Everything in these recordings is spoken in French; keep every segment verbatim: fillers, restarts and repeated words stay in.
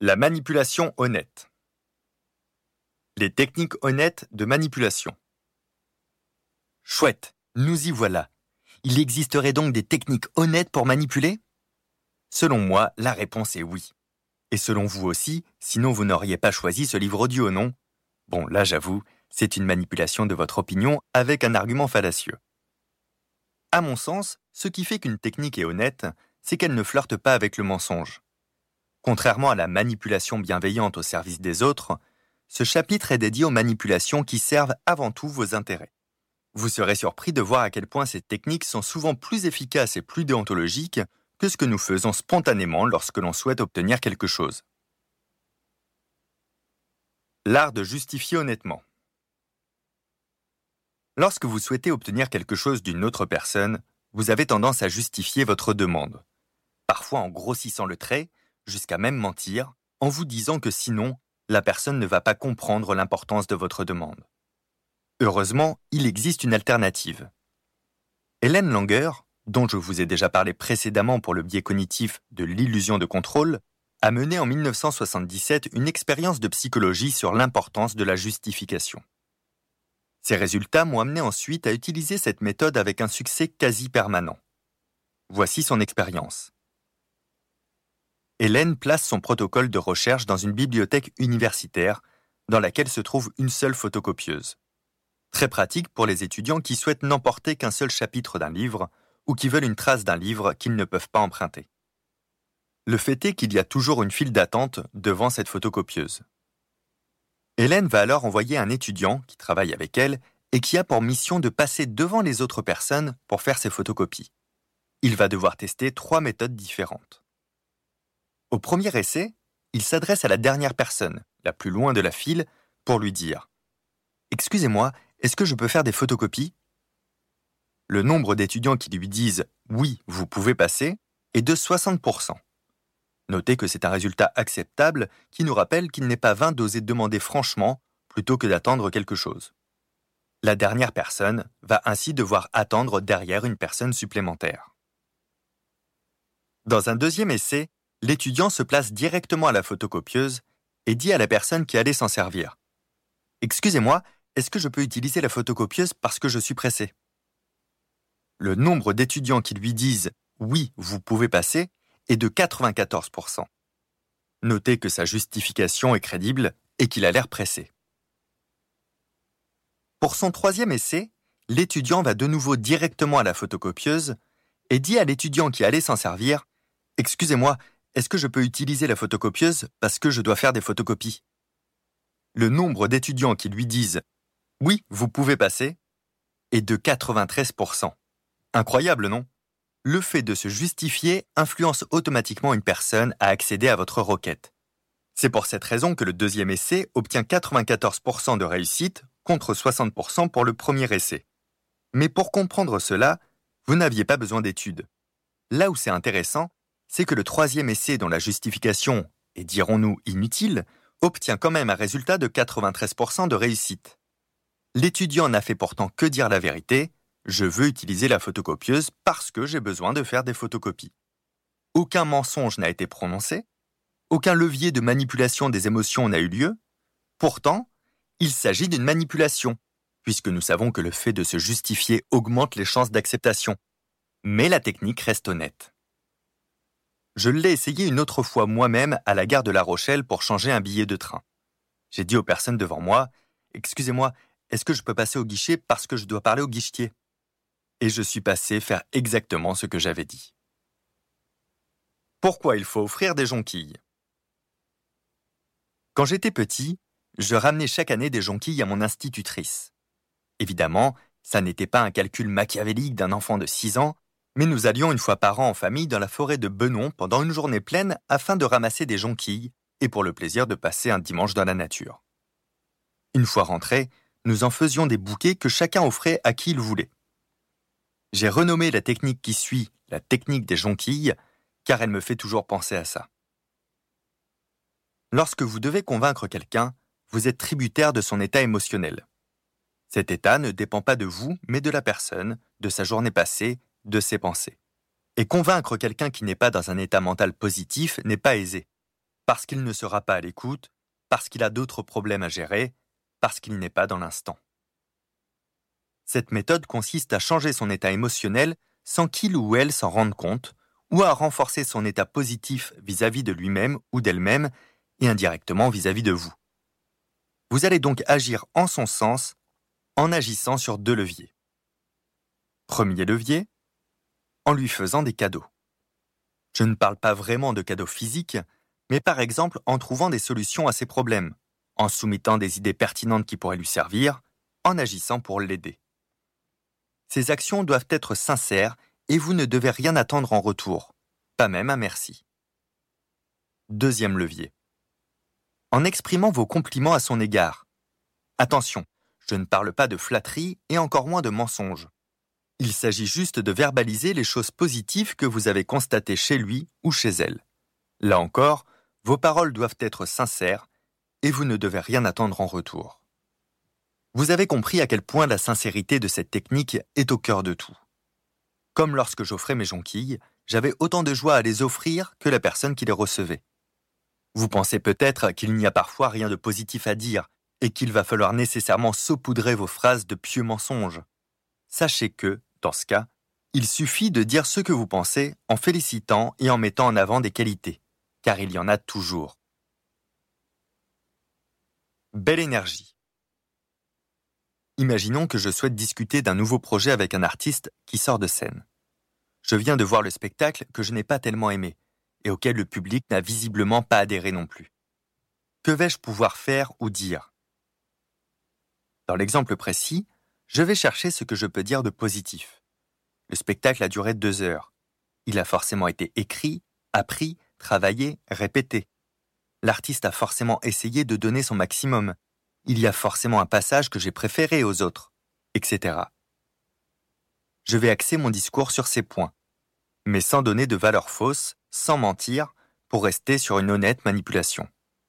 La manipulation honnête. Les techniques honnêtes de manipulation. Chouette, nous y voilà. Il existerait donc des techniques honnêtes pour manipuler ? Selon moi, la réponse est oui. Et selon vous aussi, sinon vous n'auriez pas choisi ce livre audio, non ? Bon, là j'avoue, c'est une manipulation de votre opinion avec un argument fallacieux. À mon sens, ce qui fait qu'une technique est honnête, c'est qu'elle ne flirte pas avec le mensonge. Contrairement à la manipulation bienveillante au service des autres, ce chapitre est dédié aux manipulations qui servent avant tout vos intérêts. Vous serez surpris de voir à quel point ces techniques sont souvent plus efficaces et plus déontologiques que ce que nous faisons spontanément lorsque l'on souhaite obtenir quelque chose. L'art de justifier honnêtement. Lorsque vous souhaitez obtenir quelque chose d'une autre personne, vous avez tendance à justifier votre demande, parfois en grossissant le trait, jusqu'à même mentir, en vous disant que sinon, la personne ne va pas comprendre l'importance de votre demande. Heureusement, il existe une alternative. Hélène Langer, dont je vous ai déjà parlé précédemment pour le biais cognitif de l'illusion de contrôle, a mené en mille neuf cent soixante-dix-sept une expérience de psychologie sur l'importance de la justification. Ces résultats m'ont amené ensuite à utiliser cette méthode avec un succès quasi permanent. Voici son expérience. Hélène place son protocole de recherche dans une bibliothèque universitaire dans laquelle se trouve une seule photocopieuse. Très pratique pour les étudiants qui souhaitent n'emporter qu'un seul chapitre d'un livre ou qui veulent une trace d'un livre qu'ils ne peuvent pas emprunter. Le fait est qu'il y a toujours une file d'attente devant cette photocopieuse. Hélène va alors envoyer un étudiant qui travaille avec elle et qui a pour mission de passer devant les autres personnes pour faire ses photocopies. Il va devoir tester trois méthodes différentes. Au premier essai, il s'adresse à la dernière personne, la plus loin de la file, pour lui dire « Excusez-moi, est-ce que je peux faire des photocopies ?» Le nombre d'étudiants qui lui disent « Oui, vous pouvez passer » est de soixante pour cent. Notez que c'est un résultat acceptable qui nous rappelle qu'il n'est pas vain d'oser demander franchement plutôt que d'attendre quelque chose. La dernière personne va ainsi devoir attendre derrière une personne supplémentaire. Dans un deuxième essai, l'étudiant se place directement à la photocopieuse et dit à la personne qui allait s'en servir « Excusez-moi, est-ce que je peux utiliser la photocopieuse parce que je suis pressé ?» Le nombre d'étudiants qui lui disent « Oui, vous pouvez passer » est de quatre-vingt-quatorze pour cent. Notez que sa justification est crédible et qu'il a l'air pressé. Pour son troisième essai, l'étudiant va de nouveau directement à la photocopieuse et dit à l'étudiant qui allait s'en servir « Excusez-moi, est-ce que je peux utiliser la photocopieuse parce que je dois faire des photocopies ?» Le nombre d'étudiants qui lui disent « Oui, vous pouvez passer » est de quatre-vingt-treize pour cent. Incroyable, non ? Le fait de se justifier influence automatiquement une personne à accéder à votre requête. C'est pour cette raison que le deuxième essai obtient quatre-vingt-quatorze pour cent de réussite contre soixante pour cent pour le premier essai. Mais pour comprendre cela, vous n'aviez pas besoin d'études. Là où c'est intéressant, c'est que le troisième essai dont la justification est, dirons-nous, inutile, obtient quand même un résultat de quatre-vingt-treize pour cent de réussite. L'étudiant n'a fait pourtant que dire la vérité. Je veux utiliser la photocopieuse parce que j'ai besoin de faire des photocopies. Aucun mensonge n'a été prononcé, aucun levier de manipulation des émotions n'a eu lieu. Pourtant, il s'agit d'une manipulation, puisque nous savons que le fait de se justifier augmente les chances d'acceptation. Mais la technique reste honnête. Je l'ai essayé une autre fois moi-même à la gare de La Rochelle pour changer un billet de train. J'ai dit aux personnes devant moi « Excusez-moi, est-ce que je peux passer au guichet parce que je dois parler au guichetier ?» Et je suis passé faire exactement ce que j'avais dit. Pourquoi il faut offrir des jonquilles ? Quand j'étais petit, je ramenais chaque année des jonquilles à mon institutrice. Évidemment, ça n'était pas un calcul machiavélique d'un enfant de six ans, mais nous allions une fois par an en famille dans la forêt de Benon pendant une journée pleine afin de ramasser des jonquilles et pour le plaisir de passer un dimanche dans la nature. Une fois rentrés, nous en faisions des bouquets que chacun offrait à qui il voulait. J'ai renommé la technique qui suit la technique des jonquilles, car elle me fait toujours penser à ça. Lorsque vous devez convaincre quelqu'un, vous êtes tributaire de son état émotionnel. Cet état ne dépend pas de vous, mais de la personne, de sa journée passée, de ses pensées. Et convaincre quelqu'un qui n'est pas dans un état mental positif n'est pas aisé. parce qu'il ne sera pas à l'écoute, parce qu'il a d'autres problèmes à gérer, parce qu'il n'est pas dans l'instant. Cette méthode consiste à changer son état émotionnel sans qu'il ou elle s'en rende compte, ou à renforcer son état positif vis-à-vis de lui-même ou d'elle-même et indirectement vis-à-vis de vous. Vous allez donc agir en son sens en agissant sur deux leviers. Premier levier, en lui faisant des cadeaux. Je ne parle pas vraiment de cadeaux physiques, mais par exemple en trouvant des solutions à ses problèmes, en soumettant des idées pertinentes qui pourraient lui servir, en agissant pour l'aider. Ces actions doivent être sincères et vous ne devez rien attendre en retour, pas même un merci. Deuxième levier. En exprimant vos compliments à son égard. Attention, je ne parle pas de flatterie et encore moins de mensonges. Il s'agit juste de verbaliser les choses positives que vous avez constatées chez lui ou chez elle. Là encore, vos paroles doivent être sincères et vous ne devez rien attendre en retour. Vous avez compris à quel point la sincérité de cette technique est au cœur de tout. Comme lorsque j'offrais mes jonquilles, j'avais autant de joie à les offrir que la personne qui les recevait. Vous pensez peut-être qu'il n'y a parfois rien de positif à dire et qu'il va falloir nécessairement saupoudrer vos phrases de pieux mensonges. Sachez que, dans ce cas, il suffit de dire ce que vous pensez en félicitant et en mettant en avant des qualités, car il y en a toujours. Belle énergie. Imaginons que je souhaite discuter d'un nouveau projet avec un artiste qui sort de scène. Je viens de voir le spectacle que je n'ai pas tellement aimé et auquel le public n'a visiblement pas adhéré non plus. Que vais-je pouvoir faire ou dire ? Dans l'exemple précis, je vais chercher ce que je peux dire de positif. Le spectacle a duré deux heures. Il a forcément été écrit, appris, travaillé, répété. L'artiste a forcément essayé de donner son maximum. Il y a forcément un passage que j'ai préféré aux autres, et cetera. Je vais axer mon discours sur ces points, mais sans donner de valeur fausse, sans mentir, pour rester sur une honnête manipulation.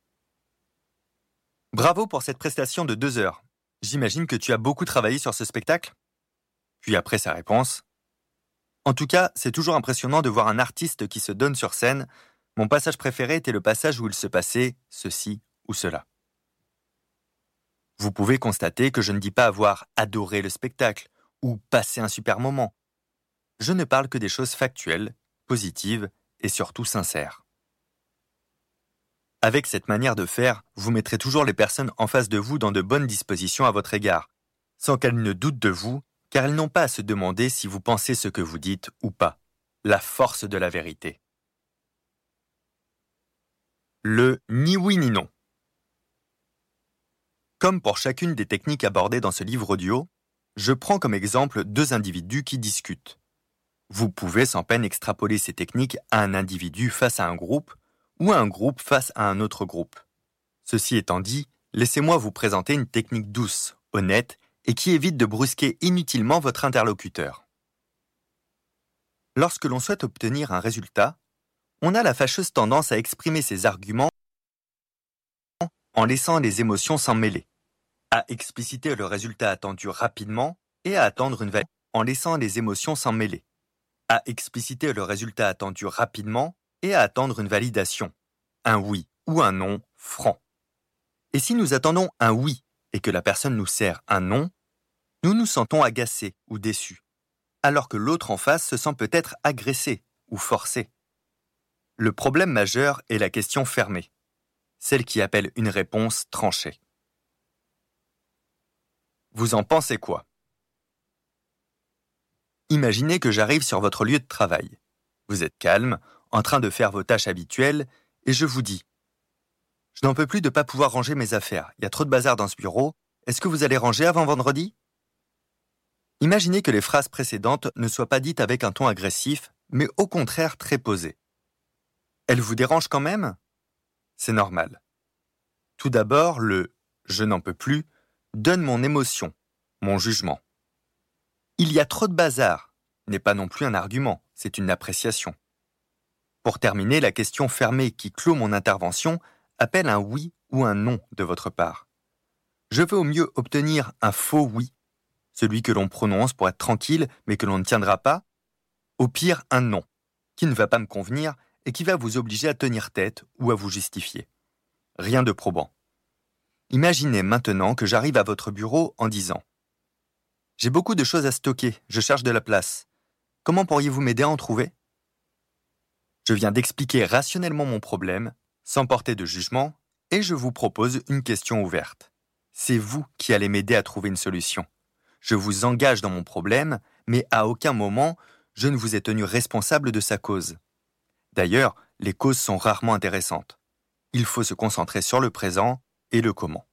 Bravo pour cette prestation de deux heures. J'imagine que tu as beaucoup travaillé sur ce spectacle ? Puis après sa réponse. En tout cas, c'est toujours impressionnant de voir un artiste qui se donne sur scène. Mon passage préféré était le passage où il se passait ceci ou cela. Vous pouvez constater que je ne dis pas avoir adoré le spectacle ou passé un super moment. Je ne parle que des choses factuelles, positives et surtout sincères. Avec cette manière de faire, vous mettrez toujours les personnes en face de vous dans de bonnes dispositions à votre égard, sans qu'elles ne doutent de vous, car elles n'ont pas à se demander si vous pensez ce que vous dites ou pas. La force de la vérité. Le ni oui ni non. Comme pour chacune des techniques abordées dans ce livre audio, je prends comme exemple deux individus qui discutent. Vous pouvez sans peine extrapoler ces techniques à un individu face à un groupe ou à un groupe face à un autre groupe. Ceci étant dit, laissez-moi vous présenter une technique douce, honnête et qui évite de brusquer inutilement votre interlocuteur. Lorsque l'on souhaite obtenir un résultat, on a la fâcheuse tendance à exprimer ses arguments en laissant les émotions s'en mêler, à expliciter le résultat attendu rapidement et à attendre une validation en laissant les émotions s'en mêler, à expliciter le résultat attendu rapidement et à attendre une validation, un oui ou un non franc. Et si nous attendons un oui et que la personne nous sert un non, nous nous sentons agacés ou déçus, alors que l'autre en face se sent peut-être agressé ou forcé. Le problème majeur est la question fermée, celle qui appelle une réponse tranchée. Vous en pensez quoi ? Imaginez que j'arrive sur votre lieu de travail. Vous êtes calme, en train de faire vos tâches habituelles, et je vous dis « Je n'en peux plus de ne pas pouvoir ranger mes affaires. Il y a trop de bazar dans ce bureau. Est-ce que vous allez ranger avant vendredi ?» Imaginez que les phrases précédentes ne soient pas dites avec un ton agressif, mais au contraire très posé. Elles vous dérangent quand même ? C'est normal. Tout d'abord, le « je n'en peux plus » donne mon émotion, mon jugement. Il y a trop de bazar n'est pas non plus un argument, c'est une appréciation. Pour terminer, la question fermée qui clôt mon intervention appelle un oui ou un non de votre part. Je veux au mieux obtenir un faux oui, celui que l'on prononce pour être tranquille mais que l'on ne tiendra pas, au pire un non, qui ne va pas me convenir et qui va vous obliger à tenir tête ou à vous justifier. Rien de probant. Imaginez maintenant que j'arrive à votre bureau en disant « J'ai beaucoup de choses à stocker, je cherche de la place. Comment pourriez-vous m'aider à en trouver ?» Je viens d'expliquer rationnellement mon problème, sans porter de jugement, et je vous propose une question ouverte. C'est vous qui allez m'aider à trouver une solution. Je vous engage dans mon problème, mais à aucun moment, je ne vous ai tenu responsable de sa cause. D'ailleurs, les causes sont rarement intéressantes. Il faut se concentrer sur le présent et le comment.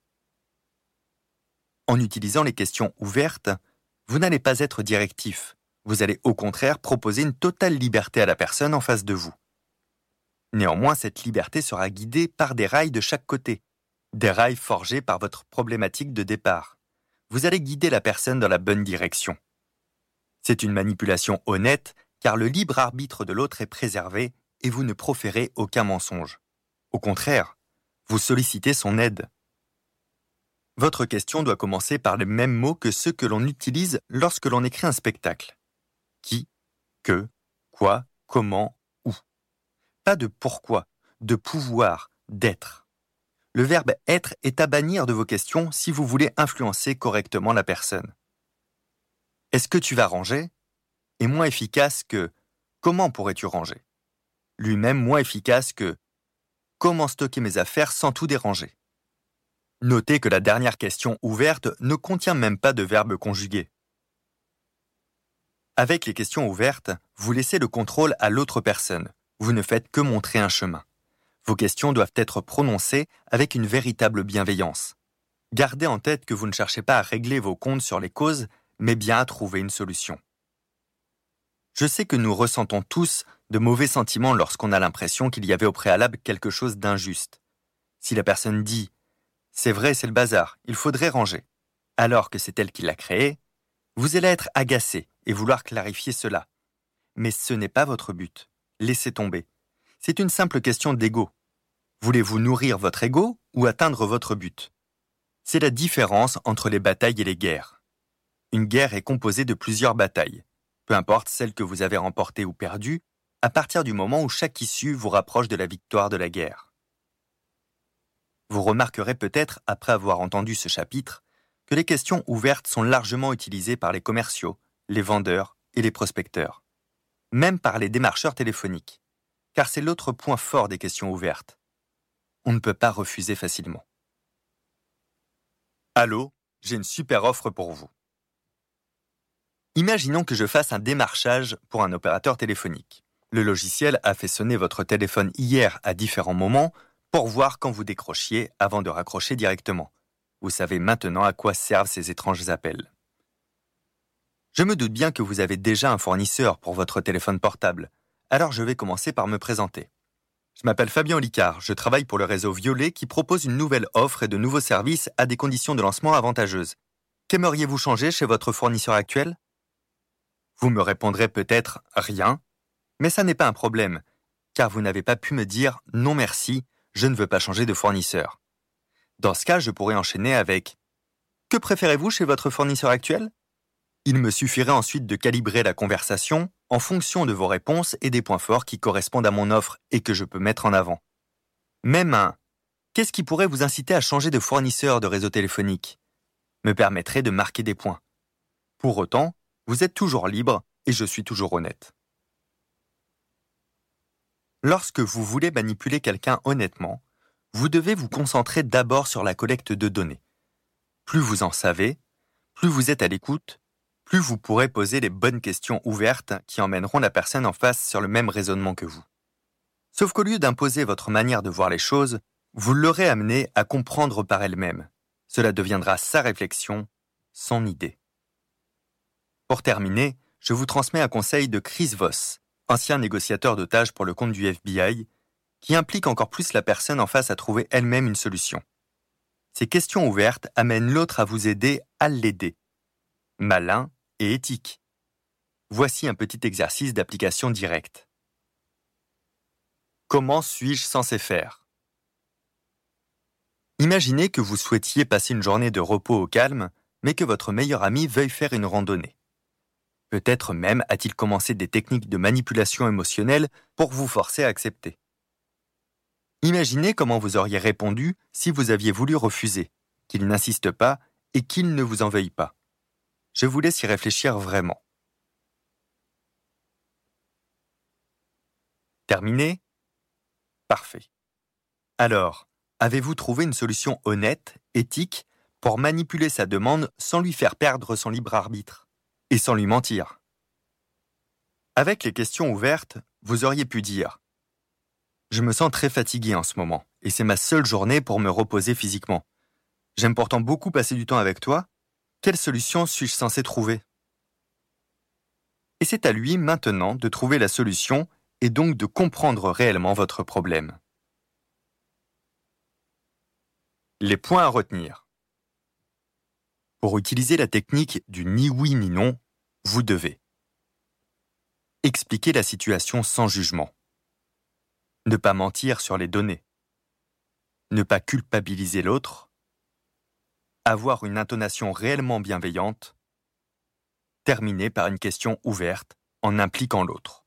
En utilisant les questions ouvertes, vous n'allez pas être directif. Vous allez au contraire proposer une totale liberté à la personne en face de vous. Néanmoins, cette liberté sera guidée par des rails de chaque côté, des rails forgés par votre problématique de départ. Vous allez guider la personne dans la bonne direction. C'est une manipulation honnête, car le libre arbitre de l'autre est préservé et vous ne proférez aucun mensonge. Au contraire, vous sollicitez son aide. Votre question doit commencer par les mêmes mots que ceux que l'on utilise lorsque l'on écrit un spectacle. Qui, que, quoi, comment, où. Pas de pourquoi, de pouvoir, d'être. Le verbe « être » est à bannir de vos questions si vous voulez influencer correctement la personne. « Est-ce que tu vas ranger ?» est moins efficace que « Comment pourrais-tu ranger ?» lui-même moins efficace que « Comment stocker mes affaires sans tout déranger ?» Notez que la dernière question ouverte ne contient même pas de verbe conjugué. Avec les questions ouvertes, vous laissez le contrôle à l'autre personne. Vous ne faites que montrer un chemin. Vos questions doivent être prononcées avec une véritable bienveillance. Gardez en tête que vous ne cherchez pas à régler vos comptes sur les causes, mais bien à trouver une solution. Je sais que nous ressentons tous de mauvais sentiments lorsqu'on a l'impression qu'il y avait au préalable quelque chose d'injuste. Si la personne dit « C'est vrai, c'est le bazar, il faudrait ranger », alors que c'est elle qui l'a créé, vous allez être agacé et vouloir clarifier cela. Mais ce n'est pas votre but. Laissez tomber. C'est une simple question d'ego. Voulez-vous nourrir votre ego ou atteindre votre but ? C'est la différence entre les batailles et les guerres. Une guerre est composée de plusieurs batailles, peu importe celle que vous avez remportée ou perdue, à partir du moment où chaque issue vous rapproche de la victoire de la guerre. Vous remarquerez peut-être, après avoir entendu ce chapitre, que les questions ouvertes sont largement utilisées par les commerciaux, les vendeurs et les prospecteurs, même par les démarcheurs téléphoniques, car c'est l'autre point fort des questions ouvertes. On ne peut pas refuser facilement. Allô, j'ai une super offre pour vous. Imaginons que je fasse un démarchage pour un opérateur téléphonique. Le logiciel a fait sonner votre téléphone hier à différents moments pour voir quand vous décrochiez avant de raccrocher directement. Vous savez maintenant à quoi servent ces étranges appels. Je me doute bien que vous avez déjà un fournisseur pour votre téléphone portable, alors je vais commencer par me présenter. Je m'appelle Fabien Olicard, je travaille pour le réseau Violet qui propose une nouvelle offre et de nouveaux services à des conditions de lancement avantageuses. Qu'aimeriez-vous changer chez votre fournisseur actuel ? Vous me répondrez peut-être « rien », mais ça n'est pas un problème, car vous n'avez pas pu me dire « non merci, je ne veux pas changer de fournisseur ». Dans ce cas, je pourrais enchaîner avec « que préférez-vous chez votre fournisseur actuel ?» Il me suffirait ensuite de calibrer la conversation en fonction de vos réponses et des points forts qui correspondent à mon offre et que je peux mettre en avant. Même un « qu'est-ce qui pourrait vous inciter à changer de fournisseur de réseau téléphonique ?» me permettrait de marquer des points. Pour autant, vous êtes toujours libre et je suis toujours honnête. Lorsque vous voulez manipuler quelqu'un honnêtement, vous devez vous concentrer d'abord sur la collecte de données. Plus vous en savez, plus vous êtes à l'écoute, plus vous pourrez poser les bonnes questions ouvertes qui emmèneront la personne en face sur le même raisonnement que vous. Sauf qu'au lieu d'imposer votre manière de voir les choses, vous l'aurez amenée à comprendre par elle-même. Cela deviendra sa réflexion, son idée. Pour terminer, je vous transmets un conseil de Chris Voss, ancien négociateur d'otages pour le compte du F B I, qui implique encore plus la personne en face à trouver elle-même une solution. Ces questions ouvertes amènent l'autre à vous aider à l'aider. Malin et éthique. Voici un petit exercice d'application directe. Comment suis-je censé faire ? Imaginez que vous souhaitiez passer une journée de repos au calme, mais que votre meilleur ami veuille faire une randonnée. Peut-être même a-t-il commencé des techniques de manipulation émotionnelle pour vous forcer à accepter. Imaginez comment vous auriez répondu si vous aviez voulu refuser, qu'il n'insiste pas et qu'il ne vous en veuille pas. Je vous laisse y réfléchir vraiment. Terminé ? Parfait. Alors, avez-vous trouvé une solution honnête, éthique, pour manipuler sa demande sans lui faire perdre son libre arbitre et sans lui mentir ? Avec les questions ouvertes, vous auriez pu dire « Je me sens très fatigué en ce moment et c'est ma seule journée pour me reposer physiquement. J'aime pourtant beaucoup passer du temps avec toi. Quelle solution suis-je censé trouver ?» Et c'est à lui maintenant de trouver la solution et donc de comprendre réellement votre problème. Les points à retenir. Pour utiliser la technique du ni oui ni non, vous devez expliquer la situation sans jugement, ne pas mentir sur les données, ne pas culpabiliser l'autre, avoir une intonation réellement bienveillante, terminer par une question ouverte en impliquant l'autre.